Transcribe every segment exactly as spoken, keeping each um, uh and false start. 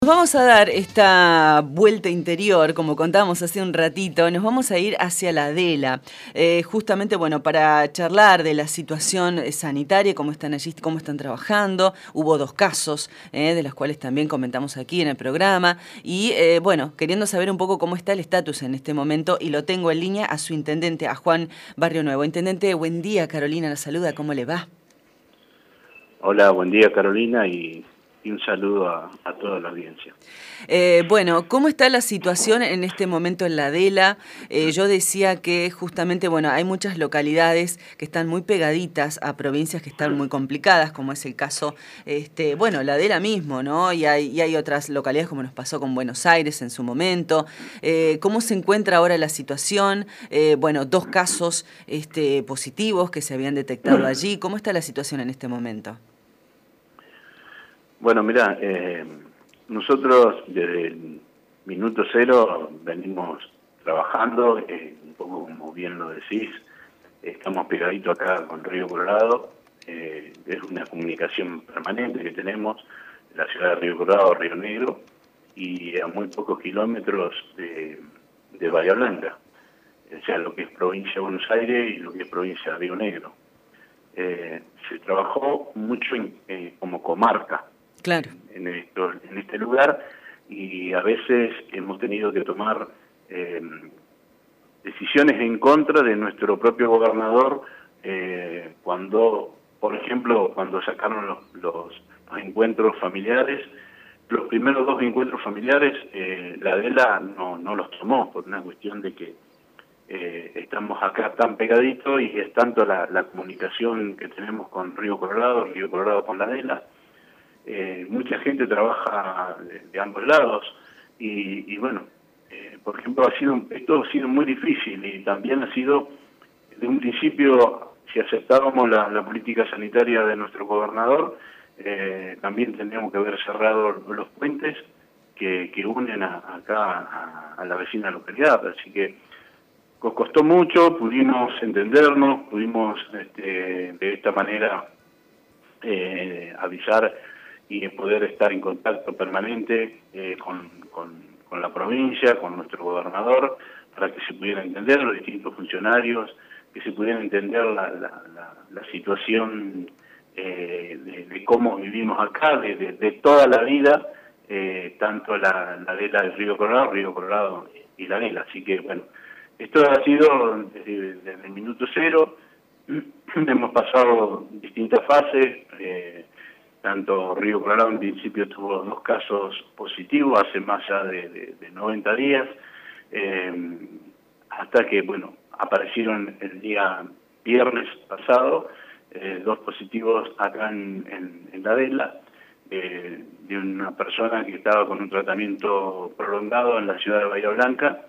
Nos vamos a dar esta vuelta interior, como contábamos hace un ratito, nos vamos a ir hacia la Adela, eh, justamente, bueno, para charlar de la situación sanitaria, cómo están allí, cómo están trabajando. Hubo dos casos, eh, de los cuales también comentamos aquí en el programa, y eh, bueno, queriendo saber un poco cómo está el estatus en este momento, y lo tengo en línea a su intendente, a Juan Barrio Nuevo. Intendente, buen día, Carolina la saluda, ¿cómo le va? Hola, buen día Carolina y, y un saludo a, a toda la audiencia. Eh, bueno, ¿cómo está la situación en este momento en la Adela? Eh, yo decía que justamente, bueno, hay muchas localidades que están muy pegaditas a provincias que están muy complicadas, como es el caso, este, bueno, la Adela mismo, ¿no? Y hay, y hay otras localidades como nos pasó con Buenos Aires en su momento. Eh, ¿Cómo se encuentra ahora la situación? Eh, bueno, dos casos este, positivos que se habían detectado allí. ¿Cómo está la situación en este momento? Bueno, mira, eh, nosotros desde el minuto cero venimos trabajando, eh, un poco como bien lo decís, estamos pegaditos acá con Río Colorado, eh, es una comunicación permanente que tenemos, la ciudad de Río Colorado, Río Negro, y a muy pocos kilómetros de, de Bahía Blanca, o sea, lo que es provincia de Buenos Aires y lo que es provincia de Río Negro. Eh, se trabajó mucho en, eh, como comarca Claro. en, en, esto, en este lugar y a veces hemos tenido que tomar eh, decisiones en contra de nuestro propio gobernador eh, cuando, por ejemplo, cuando sacaron los, los, los encuentros familiares, los primeros dos encuentros familiares, eh, la Adela no, no los tomó por una cuestión de que Eh, estamos acá tan pegaditos y es tanto la, la comunicación que tenemos con Río Colorado, Río Colorado con la Adela. Eh, mucha gente trabaja de, de ambos lados y, y bueno, eh, por ejemplo, ha sido esto ha sido muy difícil y también ha sido, de un principio, si aceptábamos la, la política sanitaria de nuestro gobernador, eh, también tendríamos que haber cerrado los puentes que, que unen a, acá a, a la vecina localidad, así que nos costó mucho, pudimos entendernos, pudimos este, de esta manera eh, avisar y poder estar en contacto permanente eh, con, con, con la provincia, con nuestro gobernador, para que se pudiera entender los distintos funcionarios, que se pudiera entender la, la, la, la situación eh, de, de cómo vivimos acá, de, de, de toda la vida, eh, tanto la, la Adela del Río Colorado, Río Colorado y la Adela. Así que, bueno, esto ha sido desde, desde el minuto cero, hemos pasado distintas fases, eh, tanto Río Colorado en principio tuvo dos casos positivos hace más ya de, de, de noventa días, eh, hasta que, bueno, aparecieron el día viernes pasado eh, dos positivos acá en, en, en la Adela, eh, de una persona que estaba con un tratamiento prolongado en la ciudad de Bahía Blanca.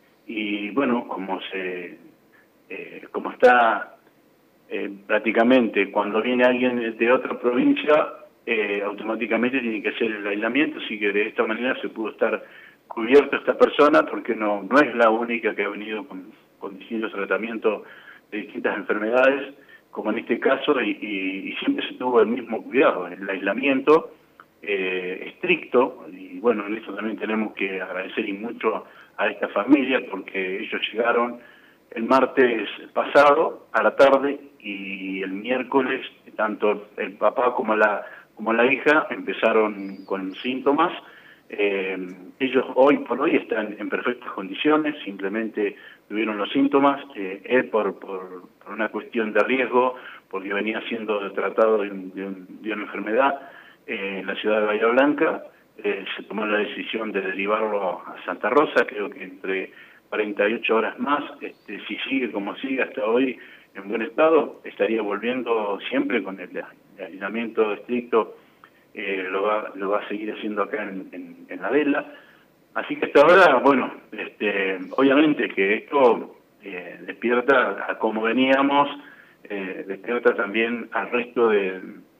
Y bueno, como se eh, como está eh, prácticamente cuando viene alguien de otra provincia, eh, automáticamente tiene que hacer el aislamiento, así que de esta manera se pudo estar cubierto esta persona, porque no, no es la única que ha venido con, con distintos tratamientos de distintas enfermedades, como en este caso, y, y, y siempre se tuvo el mismo cuidado, el aislamiento eh, estricto, y bueno, en eso también tenemos que agradecer y mucho a esta familia, porque ellos llegaron el martes pasado a la tarde y el miércoles tanto el papá como la como la hija empezaron con síntomas. Eh, ellos hoy por hoy están en perfectas condiciones, simplemente tuvieron los síntomas, eh, él por, por, por una cuestión de riesgo, porque venía siendo tratado de, un, de, un, de una enfermedad eh, en la ciudad de Bahía Blanca. Eh, se tomó la decisión de derivarlo a Santa Rosa, creo que entre cuarenta y ocho horas más, este, si sigue como sigue hasta hoy en buen estado, estaría volviendo siempre con el, el aislamiento estricto, eh, lo, va, lo va a seguir haciendo acá en, en, en la Adela. Así que hasta ahora, bueno, este, obviamente que esto eh, despierta a cómo veníamos, eh, despierta también al resto de,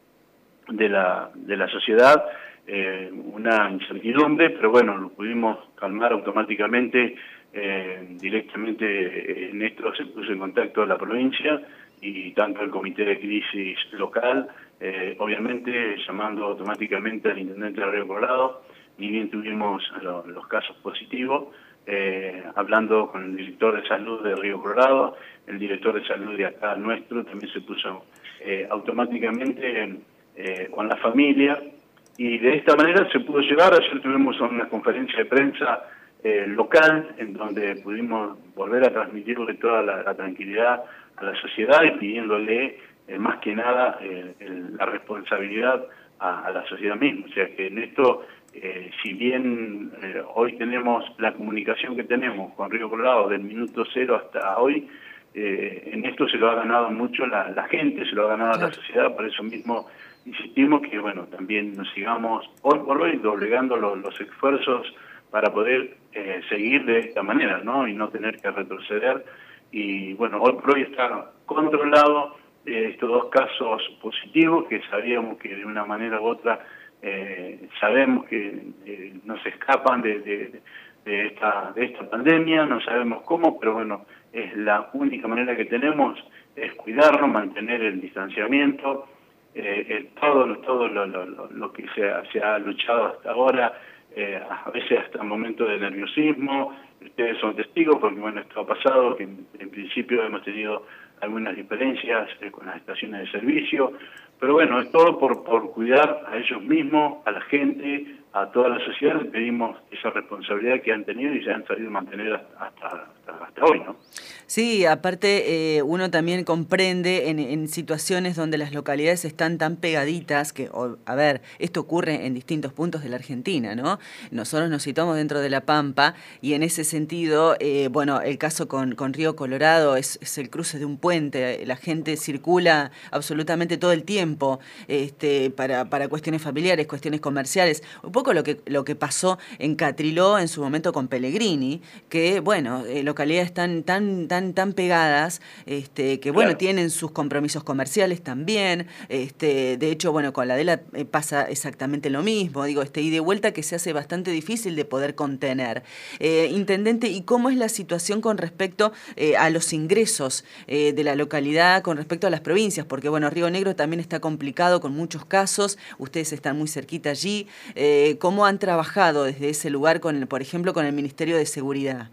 de, la, de la sociedad, eh, una incertidumbre, pero bueno, lo pudimos calmar automáticamente. Eh, directamente en esto se puso en contacto la provincia y tanto el comité de crisis local, eh, obviamente llamando automáticamente al intendente de Río Colorado, ni bien tuvimos lo, los casos positivos, eh, hablando con el director de salud de Río Colorado, el director de salud de acá nuestro también se puso eh, automáticamente eh, con la familia, y de esta manera se pudo llevar. Ayer tuvimos una conferencia de prensa eh, local, en donde pudimos volver a transmitirle toda la, la tranquilidad a la sociedad y pidiéndole eh, más que nada eh, el, la responsabilidad a, a la sociedad misma. O sea que en esto, eh, si bien eh, hoy tenemos la comunicación que tenemos con Río Colorado del minuto cero hasta hoy, eh, en esto se lo ha ganado mucho la, la gente, se lo ha ganado claro. la sociedad. Por eso mismo insistimos que bueno, también nos sigamos hoy por hoy doblegando los, los esfuerzos para poder eh, seguir de esta manera, ¿no? Y no tener que retroceder. Y bueno, hoy por hoy está controlado eh, estos dos casos positivos, que sabíamos que de una manera u otra eh, sabemos que eh, no se escapan de, de, de, esta, de esta pandemia, no sabemos cómo, pero bueno, es la única manera que tenemos, es cuidarnos, mantener el distanciamiento, eh, eh, todo, todo lo, lo, lo, lo que se ha, se ha luchado hasta ahora, eh, a veces hasta momentos de nerviosismo. Ustedes son testigos porque bueno, esto ha pasado, que en, en principio hemos tenido algunas diferencias eh, con las estaciones de servicio, pero bueno, es todo por, por cuidar a ellos mismos, a la gente, a toda la sociedad. Les pedimos esa responsabilidad que han tenido y se han sabido mantener hasta, hasta, hasta hoy, ¿no? Sí, aparte eh, uno también comprende en, en situaciones donde las localidades están tan pegaditas que, o, a ver, esto ocurre en distintos puntos de la Argentina, ¿no? Nosotros nos situamos dentro de La Pampa y en ese sentido, eh, bueno, el caso con, con Río Colorado es, es el cruce de un puente, la gente circula absolutamente todo el tiempo este, para, para cuestiones familiares, cuestiones comerciales, un poco lo que, lo que pasó en Catriló en su momento con Pellegrini, que, bueno, eh, localidades tan, tan, tan tan pegadas, este, que bueno, claro. tienen sus compromisos comerciales también, este, de hecho, bueno, con la Adela eh, pasa exactamente lo mismo, digo, este, y de vuelta que se hace bastante difícil de poder contener. Eh, Intendente, ¿y cómo es la situación con respecto eh, a los ingresos eh, de la localidad con respecto a las provincias? Porque bueno, Río Negro también está complicado con muchos casos, ustedes están muy cerquita allí, eh, ¿cómo han trabajado desde ese lugar, con, por ejemplo, con el Ministerio de Seguridad?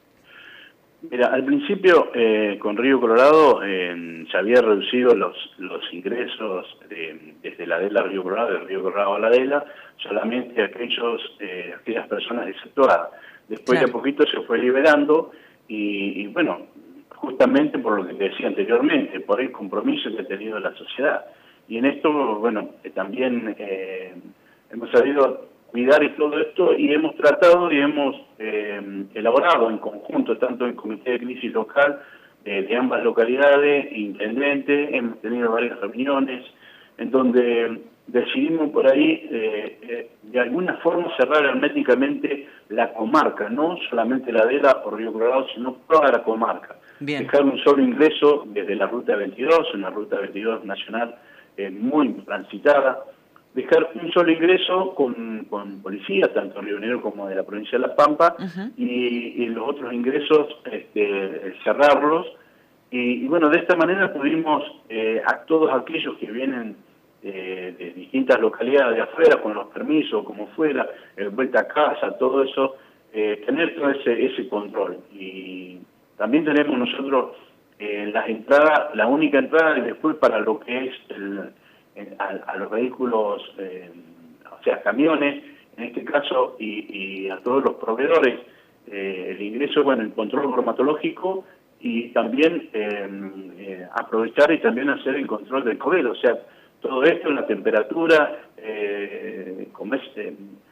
Mira, al principio eh, con Río Colorado eh, se había reducido los los ingresos de, desde la Adela a Río Colorado, de Río Colorado a la Adela, solamente aquellos eh, aquellas personas desactuadas. Después claro. de a poquito se fue liberando y, y bueno, justamente por lo que te decía anteriormente, por el compromiso que ha tenido la sociedad. Y en esto, bueno, eh, también eh, hemos sabido cuidar y todo esto, y hemos tratado y hemos eh, elaborado en conjunto, tanto el Comité de Crisis Local eh, de ambas localidades, intendente, hemos tenido varias reuniones, en donde decidimos por ahí eh, eh, de alguna forma cerrar herméticamente la comarca, no solamente la Adela o Río Colorado, sino toda la comarca. Bien. Dejar un solo ingreso desde la Ruta veintidós, una Ruta veintidós nacional eh, muy transitada, dejar un solo ingreso con, con policía, tanto en Río Negro como de la provincia de La Pampa, uh-huh. y, y los otros ingresos este, cerrarlos. Y, y bueno, de esta manera pudimos eh, a todos aquellos que vienen eh, de distintas localidades de afuera, con los permisos, como fuera, eh, vuelta a casa, todo eso, eh, tener todo ese, ese control. Y también tenemos nosotros eh, las entradas, la única entrada y después para lo que es el... A, a los vehículos, eh, o sea, camiones, en este caso, y, y a todos los proveedores, eh, el ingreso, bueno, el control bromatológico y también eh, eh, aprovechar y también hacer el control del COVID, o sea, todo esto en la temperatura, eh, como es, eh,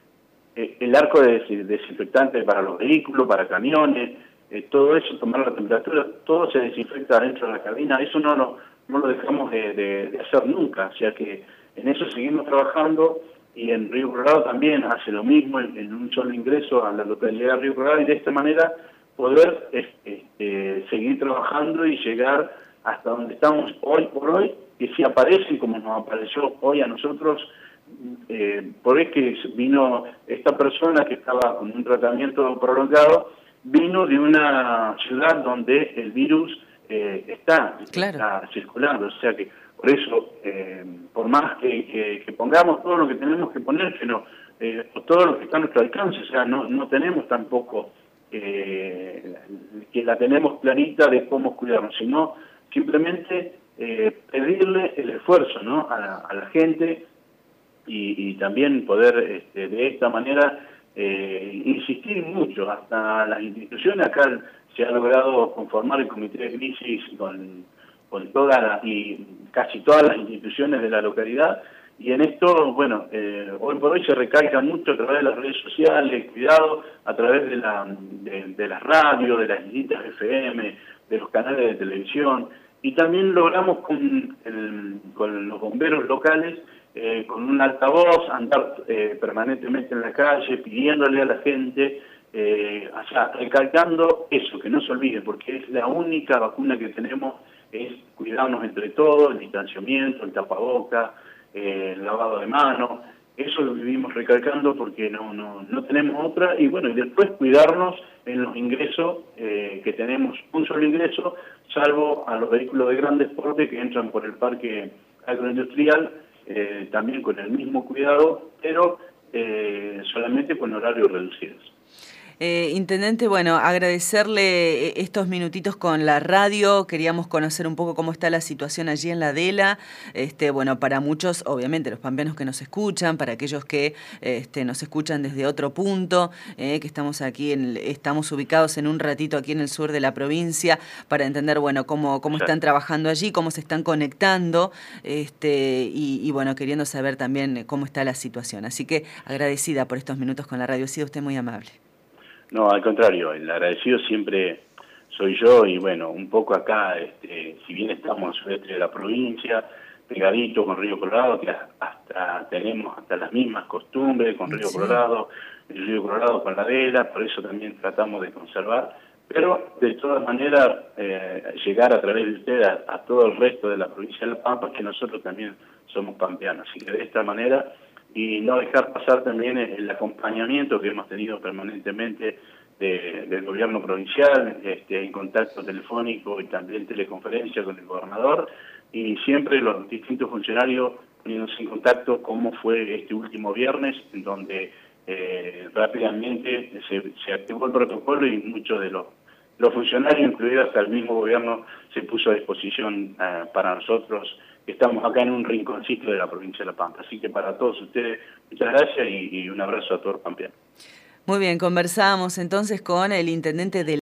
el arco de desinfectante para los vehículos, para camiones, eh, todo eso, tomar la temperatura, todo se desinfecta dentro de la cabina, eso no lo... no lo dejamos de, de, de hacer nunca, o sea que en eso seguimos trabajando, y en Río Colorado también hace lo mismo, en, en un solo ingreso a la localidad de Río Colorado, y de esta manera poder este, seguir trabajando y llegar hasta donde estamos hoy por hoy, que si aparecen como nos apareció hoy a nosotros, eh, por es que vino esta persona que estaba con un tratamiento prolongado, vino de una ciudad donde el virus Eh, está, claro. está circulando, o sea que por eso, eh, por más que, que, que pongamos todo lo que tenemos que poner, pero eh, todo lo que está a nuestro alcance, o sea, no, no tenemos tampoco eh, que la tenemos clarita de cómo cuidarnos, sino simplemente eh, pedirle el esfuerzo, ¿no?, a la, a la gente y, y también poder este, de esta manera eh, insistir mucho, hasta las instituciones. Acá se ha logrado conformar el comité de crisis con, con todas las, y casi todas las instituciones de la localidad, y en esto, bueno, eh, hoy por hoy se recalca mucho a través de las redes sociales, cuidado, a través de, la, de, de las radios, de las distintas F M, de los canales de televisión, y también logramos con, el, con los bomberos locales, eh, con un altavoz, andar eh, permanentemente en la calle, pidiéndole a la gente, eh, o sea, recalcando eso, que no se olvide, porque es la única vacuna que tenemos, es cuidarnos entre todos, el distanciamiento, el tapaboca, eh, el lavado de manos. Eso lo vivimos recalcando porque no, no, no tenemos otra, y bueno, y después cuidarnos en los ingresos, eh, que tenemos un solo ingreso, salvo a los vehículos de gran porte que entran por el parque agroindustrial, eh, también con el mismo cuidado, pero eh, solamente con horarios reducidos. Eh, Intendente, bueno, agradecerle estos minutitos con la radio. Queríamos conocer un poco cómo está la situación allí en la Adela. Este, bueno, para muchos, obviamente, los pampeanos que nos escuchan, para aquellos que este, nos escuchan desde otro punto, eh, que estamos aquí, en, estamos ubicados en un ratito aquí en el sur de la provincia, para entender, bueno, cómo, cómo están trabajando allí, cómo se están conectando, este, y, y bueno, queriendo saber también cómo está la situación. Así que agradecida por estos minutos con la radio. Ha sido usted muy amable. No, al contrario, el agradecido siempre soy yo, y bueno, un poco acá, este, si bien estamos al sureste de la provincia, pegadito con Río Colorado, que hasta tenemos hasta las mismas costumbres con Río sí. Colorado, el Río Colorado con la Adela, por eso también tratamos de conservar, pero de todas maneras eh, llegar a través de ustedes a, a todo el resto de la provincia de La Pampa, que nosotros también somos pampeanos, así que de esta manera, y no dejar pasar también el acompañamiento que hemos tenido permanentemente de, del gobierno provincial, este, en contacto telefónico y también teleconferencia con el gobernador, y siempre los distintos funcionarios poniéndose en contacto, como fue este último viernes, en donde eh, rápidamente se, se activó el protocolo y muchos de los, los funcionarios, incluido hasta el mismo gobierno, se puso a disposición uh, para nosotros. Estamos acá en un rinconcito de la provincia de La Pampa. Así que para todos ustedes, muchas gracias y, y un abrazo a todos los pampeanos. Muy bien, conversamos entonces con el intendente de